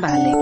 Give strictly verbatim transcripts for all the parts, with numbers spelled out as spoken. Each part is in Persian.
بله.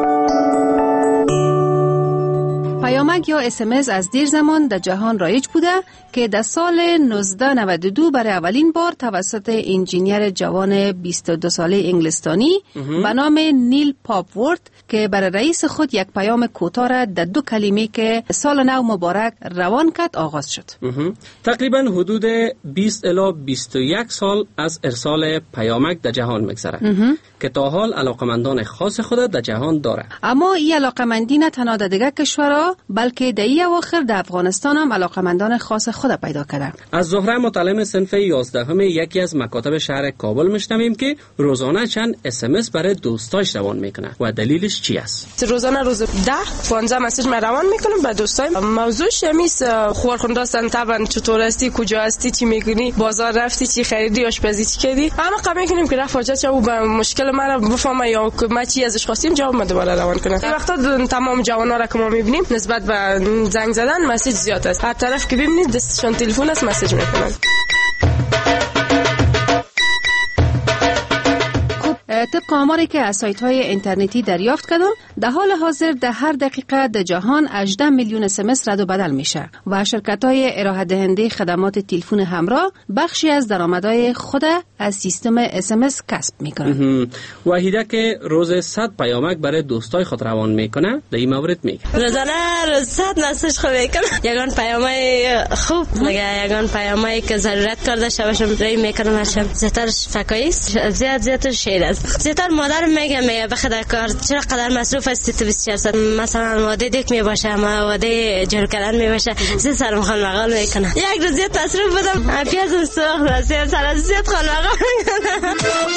پیامک یا اس ام اس از دیر زمان در جهان رایج بوده که در سال نوزده نود و دو برای اولین بار توسط انجینیر جوان بیست و دو ساله انگلستانی به نام نیل پاپورت که برای رئیس خود یک پیام کوتاه را در دو کلمه که سال نو مبارک روان کرد آغاز شد. تقریبا حدود بیست الی بیست و یک سال از ارسال پیامک در جهان میگذره که تا حال علاقمندان خاص خود در جهان داره. اما این علاقمندی نه تنها در دیگر کشورها بلکه در این اواخر در افغانستان هم علاقمندان خاص خود پیدا کرده. از زهره متعلم صنف یازدهم یکی از مکاتب شهر کابل میشنویم که روزانه چند اس ام اس برای دوستاش روان میکنه و دلیلش چی است؟ روزانه روز ده پانزده مسیج من روان میکنم به دوستایم. موضوعش همیست خورخونده هستن، طبعا چطور هستی، کجا هستی، چی میکنی، بازار رفتی، چی خریدی، آشپزی چی کردی. اما قبل میکنیم که رفت حاجت او به مشکل من بفهمه یا که ما چی ازش خواستیم جواب ما دوباره روان کنه. این وقتا تمام جوانا را که ما میبینیم نسبت به زنگ زدن مسیج زیاد است. هر طرف که ببینید دستشون تلفن است مسیج میکنن. طبق آماری که از سایت‌های اینترنتی دریافت کردم در حال حاضر در هر دقیقه در جهان هجده میلیون اس ام اس رد و بدل میشه و شرکت‌های ارائه دهنده خدمات تلفن همراه بخشی از درآمدهای خود از سیستم اس ام اس کسب میکنن. وحیده که روز صد پیامک برای دوستای خود روان میکنه در این مورد میگه روزانه روز صد مسیج خود میکنم. یگان پیامای خوب مگه یگان پیامایی که ضرورت کرده شبشم رای میکنم هرشم زیادترش فکاییست زیاد زیادتر شیر است. زیادتر مادر میگه میگه بخدا کار چرا قدر مصروف هستی تو بیست و چهار ساعت مثلا واده دیک می باشه ما واده جل کردن می باشه زیاد سرم خال مقال میکنه. یک روز زیاد مصروف بودم پیازم سوخت زیاد سر زیاد خال مقال میکنه.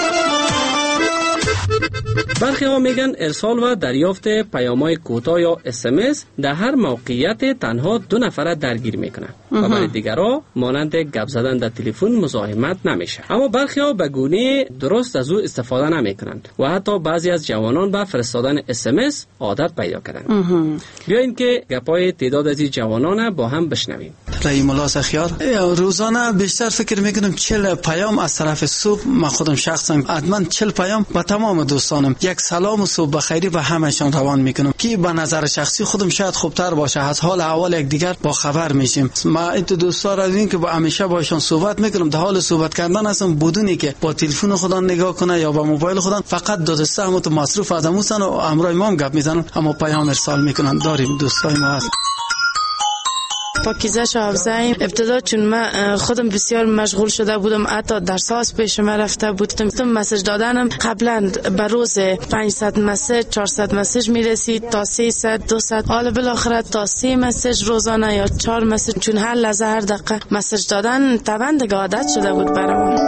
برخی ها میگن ارسال و دریافت پیام‌های کوتاه یا اس ام اس در هر موقعیت تنها دو نفره درگیر میکنه و برای دیگرها مانند گپ زدن در تلفن مزاحمت نمیشه. اما برخی ها به گونه درست از او استفاده نمیکنند و حتی بعضی از جوانان به فرستادن اس ام اس عادت پیدا کردند. بیاین که گپای تعداد از این جوانان با هم بشنویم. رحیم الله سخیار روزانه بیشتر فکر میکنم چهل پیام از طرف صبح من خودم شخصا حتما چهل پیام با تمام دوستانم یک سلام و صبح بخیری به همشان روان میکنم که به نظر شخصی خودم شاید خوبتر باشه از حال احوال یک دیگر با خبر میشیم. ما این دوستا را دیدیم که با همیشه باشون صحبت میکنم در حال صحبت کردن هستم بدونی که با تلفن خودم نگاه کنه یا با موبایل خودم فقط دو دسته هم تو مصروف از اموسن و امرای ما هم گپ میزنن اما پیام ارسال میکنن. داریم دوستای ما هست. پاکیزه شاهفزایم. ابتدا چون من خودم بسیار مشغول شده بودم حتی درس ها پیش من رفته بودم مسیج دادنم قبلا به روز پانصد مسیج چهارصد مسیج میرسید تا سیصد دویست حالا بالاخره تا سی مسیج روزانه یا چهار مسیج چون هر لحظه هر دقیقه مسیج دادن طبعا دیگه عادت شده بود برام.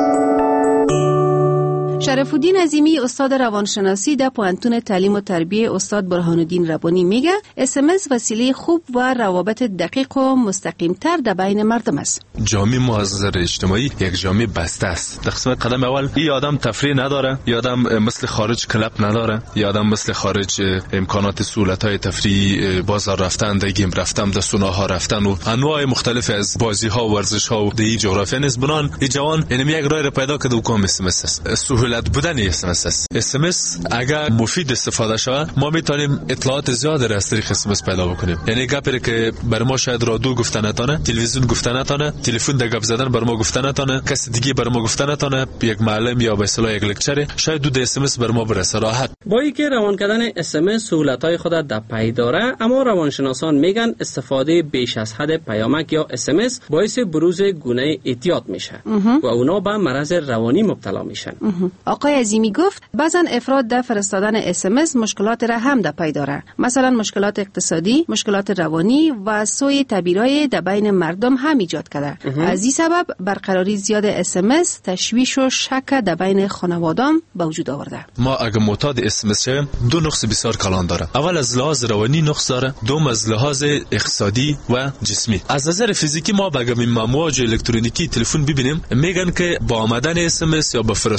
شرف الدین عظیمی استاد روانشناسی در پوهنتون تعلیم و تربیه استاد برهان الدین ربانی میگه اس ام اس وسیله خوب و روابط دقیق و مستقیم تر در بین مردم است. جامعه ما از نظر اجتماعی یک جامعه بسته است. در قسمت قدم اول این آدم تفریح نداره، این آدم مثل خارج کلاب نداره، این آدم مثل خارج امکانات سهولت‌های تفریحی بازار رفتن، در گیم رفتن، در سوناها رفتن و انواع مختلف از بازی‌ها و ورزش‌ها و در جغرافیا نیست. بنان این جوان اینم یک راه پیدا کرده و کام اس ام اس سهولت بودن اس ام اس. اس ام اس اگر مفید استفاده شود ما میتونیم اطلاعات زیاد را از طریق اس ام اس پیدا بکنیم. یعنی گپی که بر ما شاید رادیو گفته نتونه، تلویزیون گفته نتونه، تلفن در گپ زدن بر ما گفته نتونه، کسی دیگه بر ما گفته نتونه، یک معلم یا به اصطلاح یک لکچر شاید دو اس ام اس بر ما برسه راحت. با اینکه روان کردن اس ام اس سهولت‌های خود در پی داره اما روانشناسان میگن استفاده بیش از حد پیامک یا اس ام اس باعث بروز گونه اعتیاد میشه و اونا به مرض روانی مبتلا میشن. آقای عظیمی گفت بعضن افراد در فرستادن اس ام اس مشکلات را هم در پی داره، مثلا مشکلات اقتصادی، مشکلات روانی و سوء تعبیرای در بین مردم هم ایجاد کرده. از این سبب برقراری زیاد اس ام اس تشویش و شک در بین خانواده‌ام به وجود آورده. ما اگه معتاد اس ام اس شویم دو نقص بسیار کلان داره. اول از لحاظ روانی نقص داره، دوم از لحاظ اقتصادی و جسمی. از نظر فیزیکی ما بگم این امواج الکترونیکی تلفن ببینیم میگن که با آمدن اس ام اس یا با فرستادن اس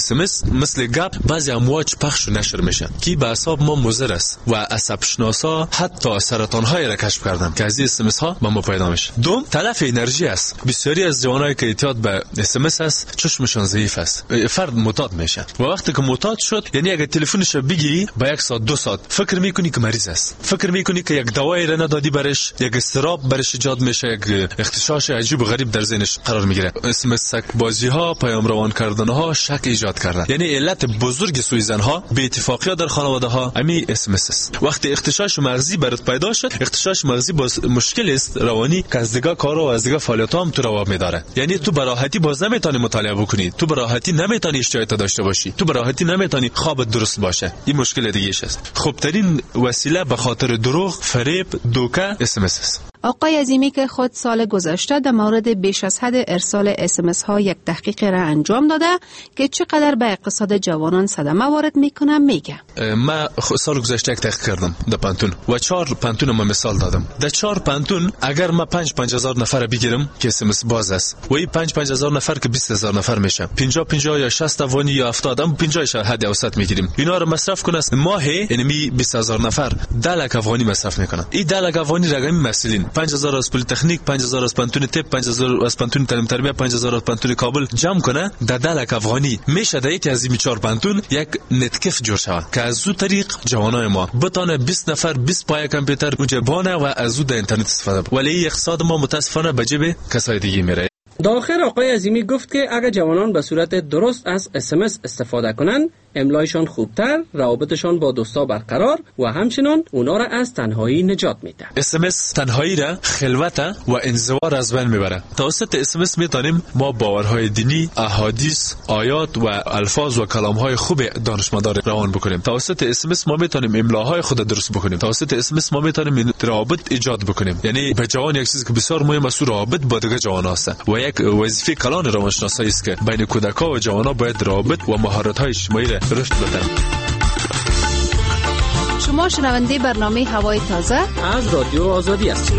اس ام اس مثل گپ بعضی امواج پخش و نشر میشه که به حساب ما مضر است و عصب شناسا حتی سرطان های را کشف کردن که از این اس ام اس ها به ما پیدا میشه. دوم تلف انرژی است. بسیاری از جوانایی که اعتیاد به اس ام اس است چشمشان ضعیف است، فرد معتاد میشه و وقتی که معتاد شد یعنی اگه تلفنش بگیری با یک ساعت دو ساعت فکر میکنی که مریض است، فکر میکنی که یک دوایی را ندادی برش، یک استراب برش ایجاد میشه، یک اختشاش عجیب و غریب در ذهنش قرار میگیره. اس ام اس بازی ها، پیام روان کردن ها شک ایجاد کردن. یعنی علت بزرگ سوءظن ها، بی اتفاقی ها در خانواده ها امی اس ام اس است. وقتی اختشاش مغزی برات پیدا شد، اختشاش مغزی باز مشکل است روانی که از دیگه کارا و از دیگه فعالیت هم تو رو میداره. یعنی تو براحتی باز نمیتونی مطالعه بکنی، تو براحتی نمیتونی اشتیاق داشته باشی، تو براحتی نمیتونی خواب درست باشه. این مشکل دیگه است. خوبترین وسیله به خاطر دروغ، فریب، دوکه اس ام اس است. آقای عظیمی که خود سال گذشته در مورد بیش از حد ارسال اس ام اس ها یک تحقیق را انجام داده که چقدر به اقتصاد جوانان صدمه وارد میکنه میگه. ما سال گذشته یک تحقیق کردم در پانتون و چهار پانتون ما مثال دادم. در چهار پانتون اگر ما پنج پنج هزار نفر بگیرم که اس ام اس باز است و این پنج پنج هزار نفر که بیست هزار نفر میشه، پنجاه پنجاه یا شصت افغانی یا هفتاد ام پنجاه حد اوسط میگیریم. اینا رو مصرف کنه ماهی یعنی بیست هزار نفر ده لک افغانی مصرف میکنن. این ده لک افغانی رقم مسئولین پنج هزار از پل تکنیک، پنج هزار از پانتون تپ، پنج هزار از پانتون تعلیم تربیت، پنج هزار از پانتون کابل جمع کنه در ده لک افغانی میشه در ایت از این چهار پانتون یک نتکف جور شود که از او طریق جوانای ما بتونه بیست نفر بیست پای کامپیوتر اونجا بانه و از او در اینترنت استفاده. ولی اقتصاد ما متاسفانه به جیب کسای دیگه میره. در آخر آقای عظیمی گفت که اگر جوانان به صورت درست از اس ام اس استفاده کنند املایشان خوبتر، روابطشان با دوستا برقرار و همچنان اونا را از تنهایی نجات میده. اس ام اس تنهایی را، خلوت و انزوا را از بین میبره. توسط اس ام اس میتونیم ما باورهای دینی، احادیث، آیات و الفاظ و کلامهای خوب دانشمندان روان بکنیم. توسط اس ام اس ما میتونیم املاهای خود درست بکنیم. توسط اس ام اس ما میتونیم روابط ایجاد بکنیم. یعنی به جوان یک چیزی که بسیار مهم است روابط با دیگه جوان است و یک وظیفه کلان روانشناسی است که بین کودکان و جوانان باید روابط و مهارت‌های اجتماعی را رشد بدن. شما شنونده برنامه هوای تازه از رادیو آزادی هستید.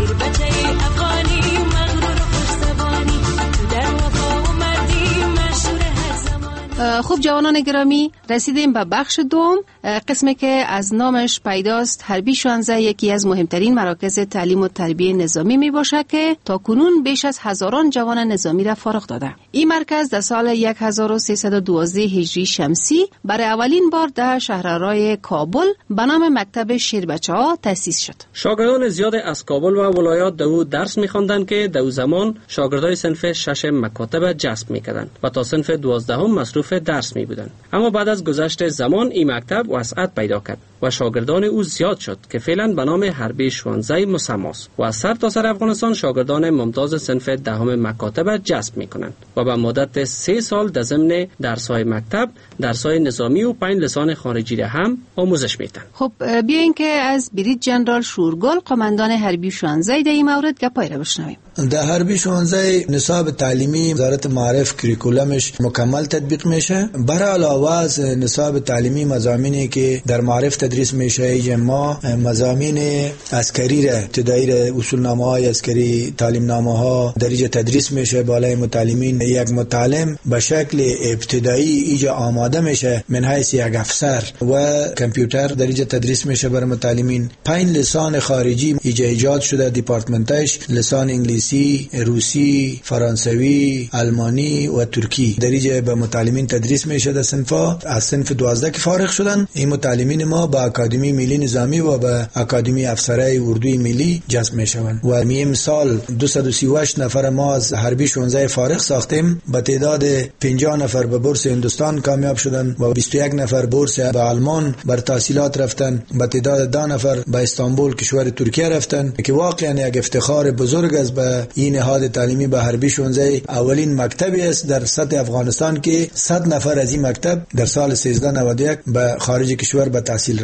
خوب جوانان گرامی، رسیدیم به بخش دوم، قسمی که از نامش پیداست حربی شانزده یکی از مهمترین مراکز تعلیم و تربیه نظامی می باشه که تا کنون بیش از هزاران جوان نظامی را فارغ داده. این مرکز در سال هزار و سیصد و دوازده هجری شمسی برای اولین بار در شهرهای کابل به نام مکتب شیربچه‌ها تأسیس شد. شاگردان زیاد از کابل و ولایات در او درس می‌خواندند که در او زمان شاگردای صنف شش مکاتب جذب می‌کردند و تا صنف دوازدهم مصروف درس می بودند. اما بعد از گذشت زمان این مکتب وسعت پیدا کرد و شاگردان او زیاد شد که فعلا به نام حربی شانزده مسماست و از سر تا سر افغانستان شاگردان ممتاز صنف دهم مکاتب جذب می کنند و به مدت سه سال در ضمن درس‌های مکتب درس‌های نظامی و پنج لسان خارجی را هم آموزش میدن. خب بیاین که از بریج جنرال شورگل قماندان حربی شانزده در این مورد گپای را بشنویم. در حربی شانزده نصاب تعلیمی وزارت معارف کریکولمش مکمل تطبیق میشه. برای علاوه از نصاب تعلیمی مضامینی که در معارف تدریس میشه، ما مضامین عسکری را ابتدایی را اصولنامه های عسکری، تعلیم نامه ها درجه تدریس میشه. بالای متعلمین یک متعلم به شکل ابتدایی ایجا آماده میشه من حیث یک افسر و کامپیوتر درجه تدریس میشه برای متعلمین. پنج لسان خارجی ایجا ایجاد شده دیپارتمنتش، لسان انگلیسی، روسی، فرانسوی، آلمانی و ترکی درجه به متعلمین تدریس میشه. در صنفا از صنف دوازده که فارغ شدن این متعلمین ما به اکادمی ملی نظامی و به اکادمی افسرای اردوی ملی جذب میشوند و میم سال دویست و سی و هشت نفر ما از حربی شانزده فارغ ساختیم. به تعداد پنجاه نفر به بورس هندوستان کامیاب شدن و بیست و یک نفر بورس به آلمان بر تحصیلات رفتن. به تعداد ده نفر به استانبول کشور ترکیه رفتن که واقعا یک افتخار بزرگ است به این نهاد تعلیمی به حربی شانزده. اولین مکتبی است در سطح افغانستان که صد نفر از این مکتب در سال سیزده نود و یک به خارج کشور به تحصیل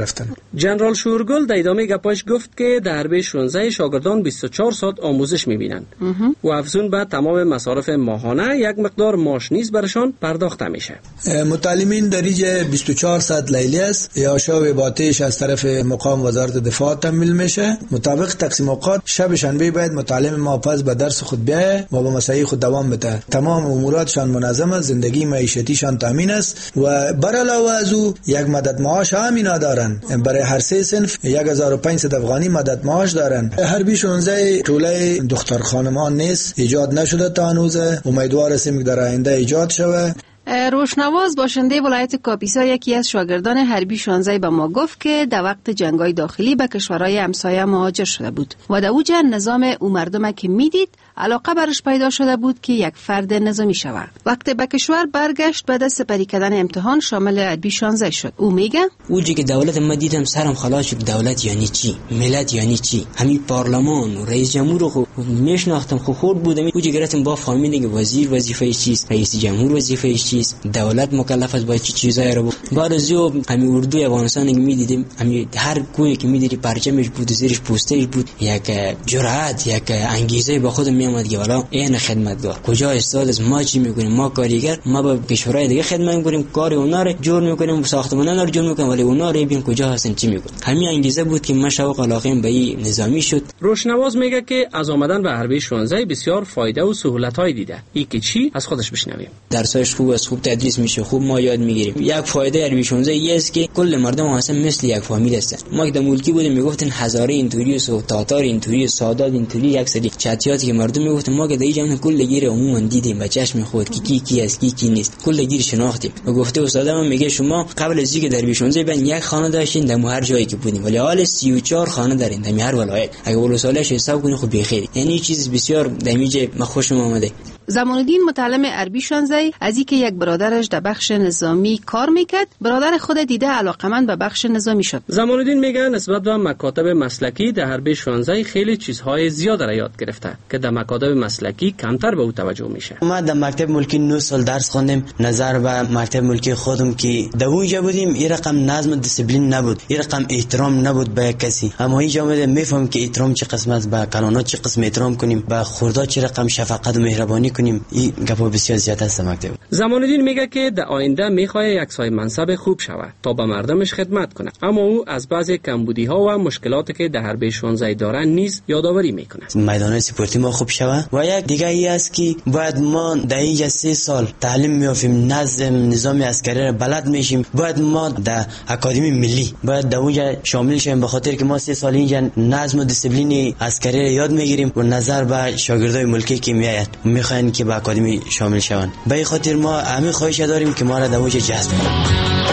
گرفتن. جنرال شورگل در ادامه گپاش گفت که در حربه شانزده شاگردان بیست و چهار ساعت آموزش می‌بینند و افزون به تمام مصارف ماهانه یک مقدار معاش نیز برشان پرداخته میشه. متعلمین در اینجا بیست و چهار ساعت لیلی است یا شب باتش از طرف مقام وزارت دفاع تامین میشه. مطابق تقسیم اوقات شب شنبه باید متعلم ما پس به درس خود بیایه و با مسائل خود دوام بده. تمام اموراتشان منظم است، زندگی معیشتیشان تامین است و بر علاوه از او یک مدد معاش هم اینا دارن. برای هر سه صنف هزار و پانصد افغانی مدد معاش دارن. حربی شانزده طوله دختر خانمان نیست، ایجاد نشده تا هنوز. امیدوار هستیم که در آینده ایجاد شوه. روشنواز باشنده ولایت کاپیسا یکی از شاگردان حربی شانزده به ما گفت که در وقت جنگ‌های داخلی به کشورهای همسایه مهاجر شده بود و در اوج نظام او مردم که میدید علاقه برش پیدا شده بود که یک فرد نظامی شود. وقتی به کشور برگشت بعد از سپری کردن امتحان شامل حربی شانزده شد. او میگه اوجی که دولت ما دیدم سرم خلاص شد. دولت یعنی چی؟ ملت یعنی چی؟ همین پارلمان و رئیس جمهور رو خود میشناختم، خود خود بودم. اوجی گرفتم با فهمیدم که وزیر وظیفه چیست، رئیس جمهور وظیفه چیست، دولت مکلف است با چه چیزایی رو. بعد از او همین اردو افغانستان که میدیدیم، همین هر کوی که میدیدی پرچمش بود، زیرش پوسترش بود، یک جرأت، یک انگیزه با خودم میامد که والا این خدمتگار کجا استاد از ما چی میکنیم، ما کاریگر، ما با کشورهای دیگه خدمت میکنیم، کار اونا رو جور میکنیم، ساختمانا رو جور میکنیم، ولی اونا رو ببین کجا هستن چی میکنن. همین انگیزه بود که من شوق علاقه به این نظامی شد. روشنواز میگه که از آمدن به حربه شانزده بسیار فایده و سهولت‌های دیده. این که چی از خودش بشنویم. درسش خوب است، خوب تدریس میشه، خوب ما یاد میگیریم. یک فایده حربه شانزده این است که کل مردم اصلا مثل یک فامیل هستن. ما که در ملکی بودیم میگفتن هزاره اینطوری و تاتار اینطوری، سادات اینطوری، یک سری چتیاتی که مردم میگفتن. ما که در اینجا کل گیر عموما دیدیم با چشم خود که کی کی است کی کی نیست، کل گیر شناختیم. و گفته استادم میگه شما قبل از اینکه در حربه شانزده بین یک خانه داشتین در هر جایی که بودیم، ولی حال سی و چهار خانه دارین در هر ولایت. اگه ولو سالش حساب کنی خب بخیر. یعنی چیز بسیار دمیج ما خوشم اومده. زمانالدین متعلم حربی شانزده از اینکه یک برادرش در بخش نظامی کار میکرد، برادر خود دیده علاقمند به بخش نظامی شد. زمانالدین میگه نسبت به مکاتب مسلکی در حربه شانزده خیلی چیزهای زیاد را یاد گرفته که در مکاتب مسلکی کمتر به او توجه میشه. ما در مکتب ملکی نه سال درس خوندیم. نظر به مکتب ملکی خودم که در اونجا بودیم این رقم نظم و دیسپلین نبود، این رقم احترام نبود به کسی. اما اینجا اومدم میفهم که احترام چه قسم است، به قانونات چه قسم احترام کنیم، به خرداد چه رقم شفقت و مهربانی کنیم. این گپا بسیار زیاد است مکتب. زمانالدین میگه که در آینده میخواد یک صاحب منصب خوب شود تا به مردمش خدمت کنه، اما او از بعضی کمبودی ها و مشکلاتی که در حربه شانزده دارن نیز یادآوری میکنه. میدان سپورتی ما خوب شود و یک دیگه ای است که باید ما در اینجا سه سال تعلیم میافیم، نظم نظام عسکری را بلد میشیم. باید ما در اکادمی ملی باید در اونجا شامل شیم، به خاطر که ما سه سال اینجا نظم و دیسپلین عسکری را یاد میگیریم و نظر به شاگردای ملکی که میآید میخواین که به اکادمی شامل شوند. به این خاطر ما همین خواهش داریم که ما را در اونجا جذب کنند.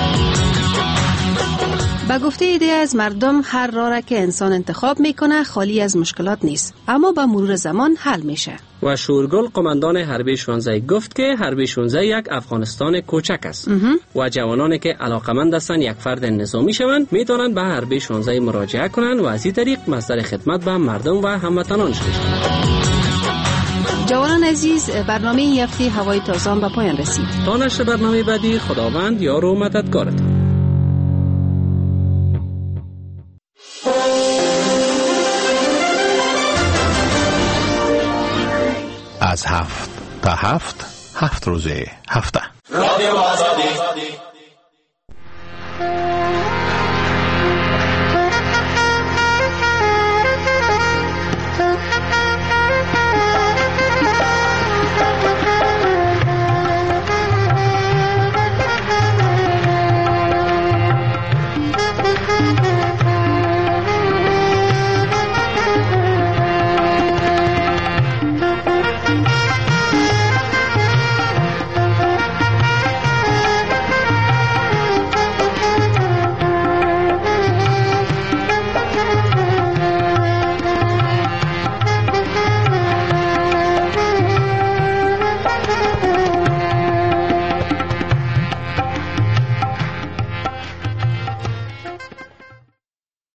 با گفته ایده از مردم هر راه که انسان انتخاب میکنه خالی از مشکلات نیست، اما با مرور زمان حل میشه. و شورگل قماندان حربه شانزده گفت که حربه شانزده یک افغانستان کوچک است و جوانانی که علاقمند هستند یک فرد نظامی شوند میتونن به حربه شانزده مراجعه کنند و از این طریق مصدر خدمت به مردم و هموطنان شوند. جوانان عزیز، برنامه این هفته هوای تازه به پایان رسید. تا نشر برنامه بعدی خداوند یار و مددگارتان. از هفت تا هفت هفت روزه هفته رادیو آزادی.